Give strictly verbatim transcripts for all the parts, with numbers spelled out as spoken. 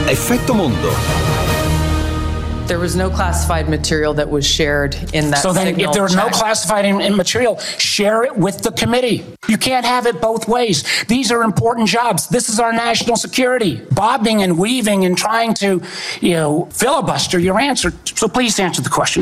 Effetto Mondo. There was no classified material that was shared in that So then signal if there's check. no classified in, in material, share it with the committee. You can't have it both ways. These are important jobs. This is our national security. Bobbing and weaving and trying to, you know, filibuster your answer. So please answer the question.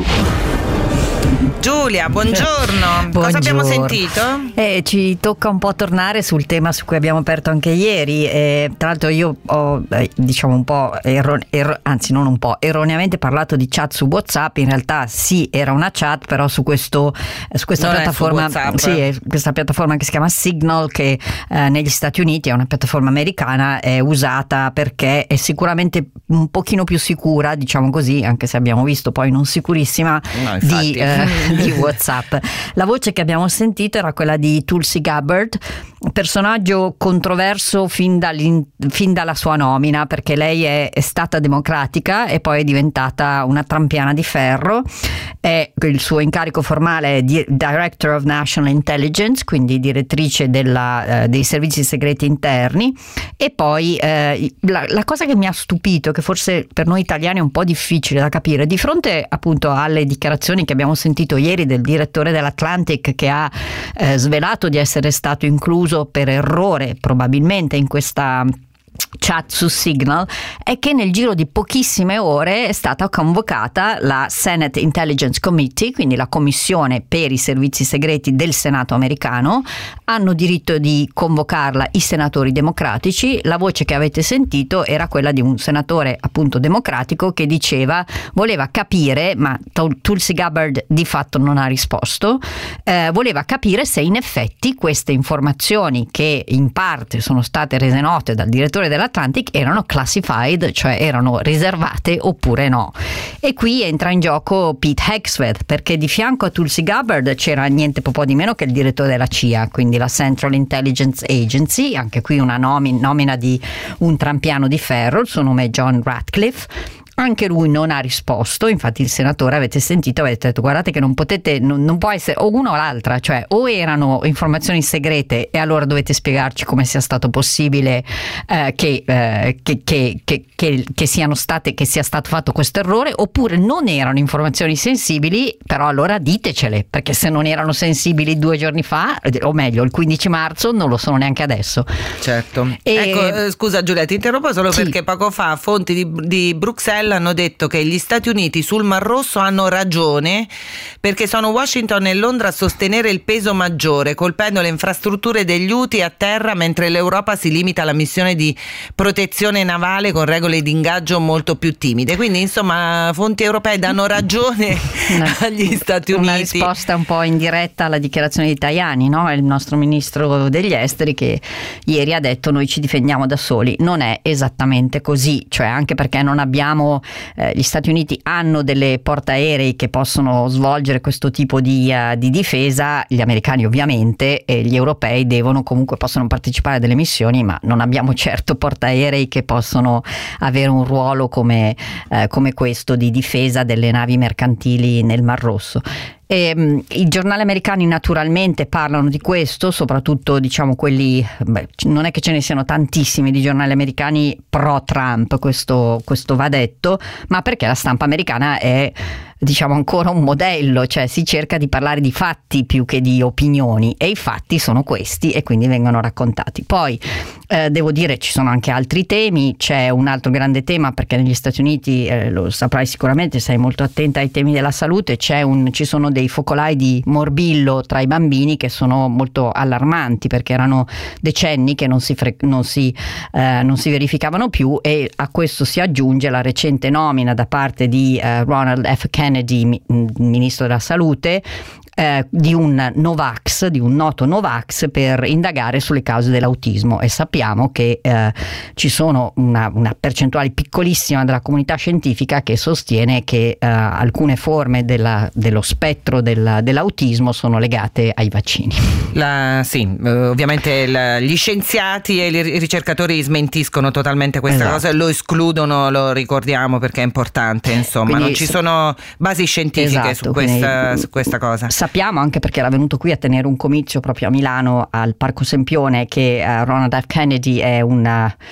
Giulia, buongiorno. Buongiorno. Cosa abbiamo sentito? Eh, ci tocca un po' tornare sul tema su cui abbiamo aperto anche ieri. Eh, tra l'altro io ho, eh, diciamo un po', erro- erro- anzi non un po', erroneamente parlato di chat su WhatsApp. In realtà sì, era una chat, però su, questo, su questa Non è piattaforma, su WhatsApp. sì, è questa piattaforma che si chiama Signal, che eh, negli Stati Uniti è una piattaforma americana, è usata perché è sicuramente un pochino più sicura, diciamo così, anche se abbiamo visto poi non sicurissima No, infatti. di... Eh, di WhatsApp. La voce che abbiamo sentito era quella di Tulsi Gabbard, personaggio controverso fin, fin dalla sua nomina, perché lei è, è stata democratica e poi è diventata una trampiana di ferro. È, il suo incarico formale è di, Director of National Intelligence, quindi direttrice della, eh, dei servizi segreti interni. E poi eh, la, la cosa che mi ha stupito, che forse per noi italiani è un po' difficile da capire, di fronte appunto alle dichiarazioni che abbiamo sentito ieri del direttore dell'Atlantic, che ha eh, svelato di essere stato incluso per errore probabilmente in questa chat su Signal, è che nel giro di pochissime ore è stata convocata la Senate Intelligence Committee, quindi la commissione per i servizi segreti del Senato americano. Hanno diritto di convocarla i senatori democratici. La voce che avete sentito era quella di un senatore appunto democratico che diceva, voleva capire, ma Tulsi Gabbard di fatto non ha risposto, eh, voleva capire se in effetti queste informazioni, che in parte sono state rese note dal direttore dell'Atlantic, erano classified, cioè erano riservate oppure no. E qui entra in gioco Pete Hegseth, perché di fianco a Tulsi Gabbard c'era niente po' di meno che il direttore della C I A, quindi la Central Intelligence Agency, anche qui una nomi- nomina di un trampiano di ferro, il suo nome è John Ratcliffe. Anche lui non ha risposto, infatti il senatore, avete sentito, avete detto guardate che non potete, non, non può essere o una o l'altra, cioè o erano informazioni segrete e allora dovete spiegarci come sia stato possibile eh, che, eh, che, che, che, che, che siano state, che sia stato fatto questo errore, oppure non erano informazioni sensibili, però allora ditecele, perché se non erano sensibili due giorni fa, o meglio il quindici marzo, non lo sono neanche adesso. Certo. E... Ecco, eh, scusa Giulia, ti interrompo solo sì. perché poco fa fonti di, di Bruxelles hanno detto che gli Stati Uniti sul Mar Rosso hanno ragione, perché sono Washington e Londra a sostenere il peso maggiore, colpendo le infrastrutture degli Houthi a terra, mentre l'Europa si limita alla missione di protezione navale con regole di ingaggio molto più timide. Quindi insomma fonti europee danno ragione agli Stati Uniti. Una risposta un po' indiretta alla dichiarazione di Tajani, no? Il nostro ministro degli esteri, che ieri ha detto noi ci difendiamo da soli. Non è esattamente così, cioè anche perché non abbiamo Eh, gli Stati Uniti hanno delle portaerei che possono svolgere questo tipo di, uh, di difesa, gli americani ovviamente, e gli europei devono comunque possono partecipare a delle missioni, ma non abbiamo certo portaerei che possono avere un ruolo come, uh, come questo di difesa delle navi mercantili nel Mar Rosso. E, um, i giornali americani naturalmente parlano di questo, soprattutto diciamo quelli, beh, non è che ce ne siano tantissimi di giornali americani pro Trump, questo, questo va detto, ma perché la stampa americana è diciamo ancora un modello, cioè si cerca di parlare di fatti più che di opinioni, e i fatti sono questi e quindi vengono raccontati. Poi eh, devo dire ci sono anche altri temi, c'è un altro grande tema, perché negli Stati Uniti eh, lo saprai sicuramente, sei molto attenta ai temi della salute, c'è un, ci sono dei focolai di morbillo tra i bambini che sono molto allarmanti, perché erano decenni che non si, fre- non si, eh, non si verificavano più, e a questo si aggiunge la recente nomina da parte di eh, Ronald F. Kennedy, ministro della salute, Eh, di un Novax, di un noto Novax, per indagare sulle cause dell'autismo, e sappiamo che eh, ci sono una, una percentuale piccolissima della comunità scientifica che sostiene che eh, alcune forme della, dello spettro del, dell'autismo sono legate ai vaccini. La, sì, ovviamente la, gli scienziati e i ricercatori smentiscono totalmente questa esatto. cosa, lo escludono, lo ricordiamo perché è importante, insomma. Quindi, non ci sono basi scientifiche esatto, su, questa, quindi, su questa cosa. Sappiamo anche perché era venuto qui a tenere un comizio proprio a Milano al Parco Sempione che uh, Ronald F. Kennedy è una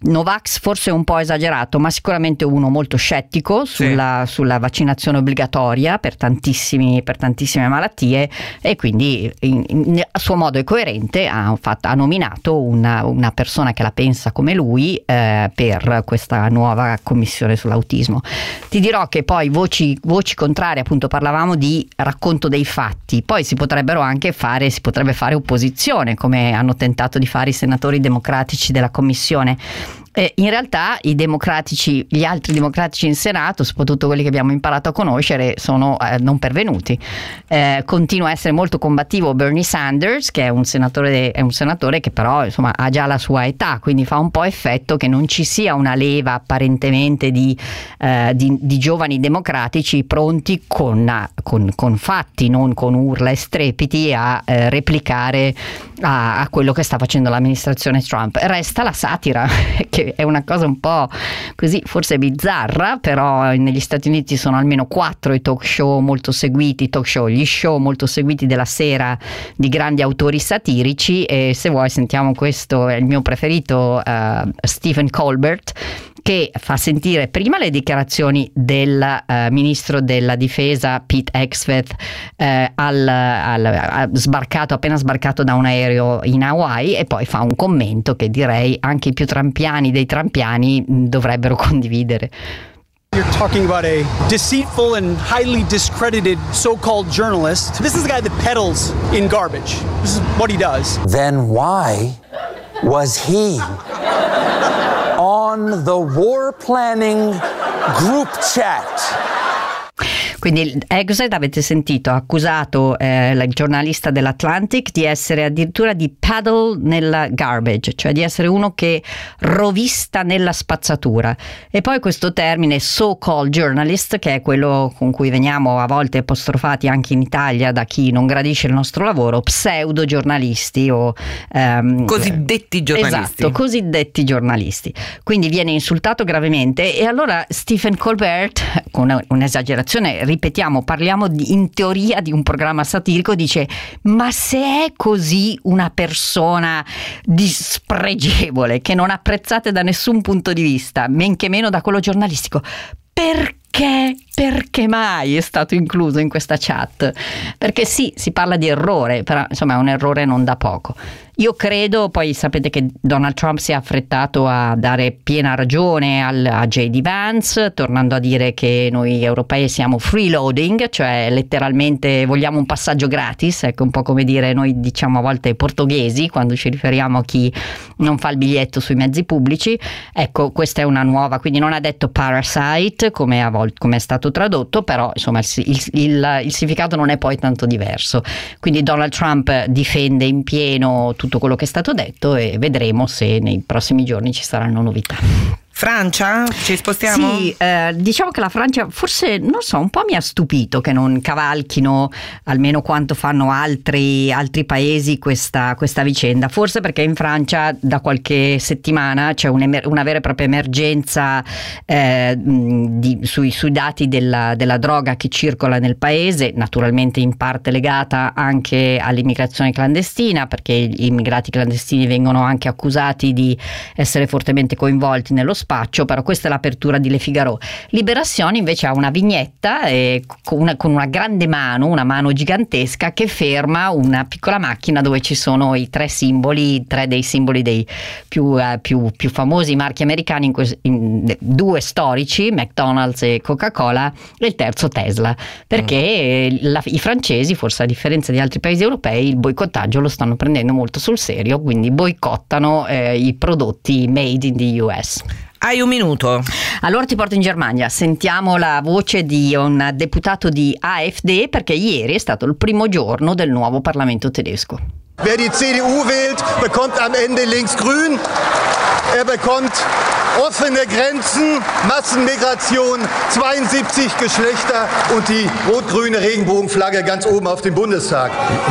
Novax forse è un po' esagerato, ma sicuramente uno molto scettico sulla, sì. sulla vaccinazione obbligatoria per tantissimi per tantissime malattie, e quindi in, in, a suo modo è coerente, ha, fatto, ha nominato una, una persona che la pensa come lui eh, per questa nuova commissione sull'autismo. Ti dirò che poi voci, voci contrarie, appunto parlavamo di racconto dei fatti, poi si potrebbero anche fare, si potrebbe fare opposizione, come hanno tentato di fare i senatori democratici della commissione. Eh, in realtà i democratici, gli altri democratici in Senato, soprattutto quelli che abbiamo imparato a conoscere, sono eh, non pervenuti. Eh, continua a essere molto combattivo Bernie Sanders, che è un senatore, è un senatore che però insomma ha già la sua età, quindi fa un po' effetto che non ci sia una leva apparentemente di, eh, di, di giovani democratici pronti con, con, con fatti, non con urla e strepiti, a eh, replicare a, a quello che sta facendo l'amministrazione Trump. Resta la satira, che è una cosa un po' così forse bizzarra, però negli Stati Uniti sono almeno quattro i talk show molto seguiti, talk show, gli show molto seguiti della sera di grandi autori satirici, e se vuoi sentiamo questo, è il mio preferito, uh, Stephen Colbert, che fa sentire prima le dichiarazioni del uh, ministro della difesa Pete Hegseth uh, al, al, al sbarcato, appena sbarcato da un aereo in Hawaii, e poi fa un commento che direi anche i più trampiani dei trampiani mh, dovrebbero condividere. You're talking about a deceitful and highly discredited so-called journalist. This is the guy that peddles in garbage. This is what he does. Then why was he on the war planning group chat? Quindi Hegseth, avete sentito, ha accusato eh, il giornalista dell'Atlantic di essere addirittura di paddle nella garbage, cioè di essere uno che rovista nella spazzatura. E poi questo termine so-called journalist, che è quello con cui veniamo a volte apostrofati anche in Italia da chi non gradisce il nostro lavoro, pseudo giornalisti o ehm, cosiddetti giornalisti. Esatto, cosiddetti giornalisti. Quindi viene insultato gravemente, e allora Stephen Colbert, con un'esagerazione, ripetiamo, parliamo di, in teoria di un programma satirico, dice: ma se è così una persona dispregevole, che non apprezzate da nessun punto di vista, men che meno da quello giornalistico, perché, perché mai è stato incluso in questa chat? Perché sì, si parla di errore, però insomma è un errore non da poco. Io credo, poi sapete che Donald Trump si è affrettato a dare piena ragione al, a J D Vance, tornando a dire che noi europei siamo freeloading, cioè letteralmente vogliamo un passaggio gratis, ecco, un po' come dire noi diciamo a volte portoghesi quando ci riferiamo a chi non fa il biglietto sui mezzi pubblici. Ecco, questa è una nuova, quindi non ha detto parasite come, a volte, come è stato tradotto, però insomma il, il, il, il significato non è poi tanto diverso. Quindi Donald Trump difende in pieno tutto quello che è stato detto, e vedremo se nei prossimi giorni ci saranno novità. Francia? Ci spostiamo? Sì, eh, diciamo che la Francia forse, non so, un po' mi ha stupito che non cavalchino almeno quanto fanno altri, altri paesi questa, questa vicenda, forse perché in Francia da qualche settimana c'è una vera e propria emergenza eh, di, sui, sui dati della, della droga che circola nel paese, naturalmente in parte legata anche all'immigrazione clandestina, perché gli immigrati clandestini vengono anche accusati di essere fortemente coinvolti nello spaccio, però questa è l'apertura di Le Figaro. Libération invece ha una vignetta eh, con, una, con una grande mano, una mano gigantesca che ferma una piccola macchina dove ci sono i tre simboli, tre dei simboli dei più, eh, più, più famosi marchi americani, in que- in, due storici, McDonald's e Coca-Cola, e il terzo Tesla, perché mm. la, i francesi, forse a differenza di altri paesi europei, il boicottaggio lo stanno prendendo molto sul serio, quindi boicottano eh, i prodotti made in the U S. Hai un minuto. Allora ti porto in Germania, sentiamo la voce di un deputato di A F D, perché ieri è stato il primo giorno del nuovo Parlamento tedesco. Wer die C D U wählt, bekommt am Ende links-grün. Er bekommt offene Grenzen, Massenmigration, zweiundsiebzig Geschlechter und die rot-grüne Regenbogenflagge ganz oben auf dem Bundestag.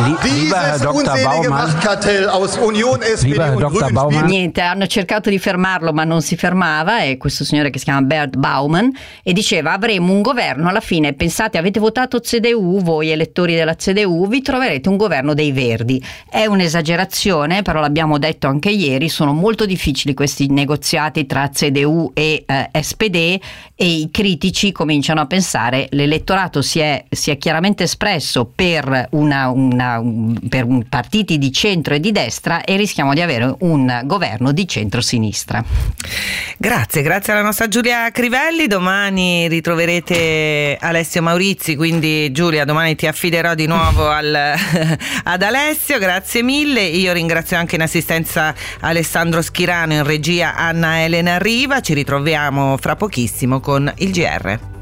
Dieses unselige Machtkartell aus Union, S P D und Grünen. Niente, hanno cercato di fermarlo ma non si fermava, è questo signore che si chiama Bert Baumann, e diceva: avremo un governo alla fine, pensate, avete votato C D U, voi elettori della C D U, vi troverete un governo dei Verdi. È un'esagerazione, però l'abbiamo detto anche ieri, sono molto difficili questi questi negoziati tra C D U e eh, S P D, e i critici cominciano a pensare l'elettorato si è, si è chiaramente espresso per, una, una, un, per un partiti di centro e di destra, e rischiamo di avere un governo di centro-sinistra. Grazie, grazie alla nostra Giulia Crivelli. Domani ritroverete Alessio Maurizi, quindi Giulia, domani ti affiderò di nuovo al, ad Alessio. Grazie mille. Io ringrazio anche in assistenza Alessandro Schirano, in regia Anna Elena Riva. Ci ritroviamo fra pochissimo con il G R.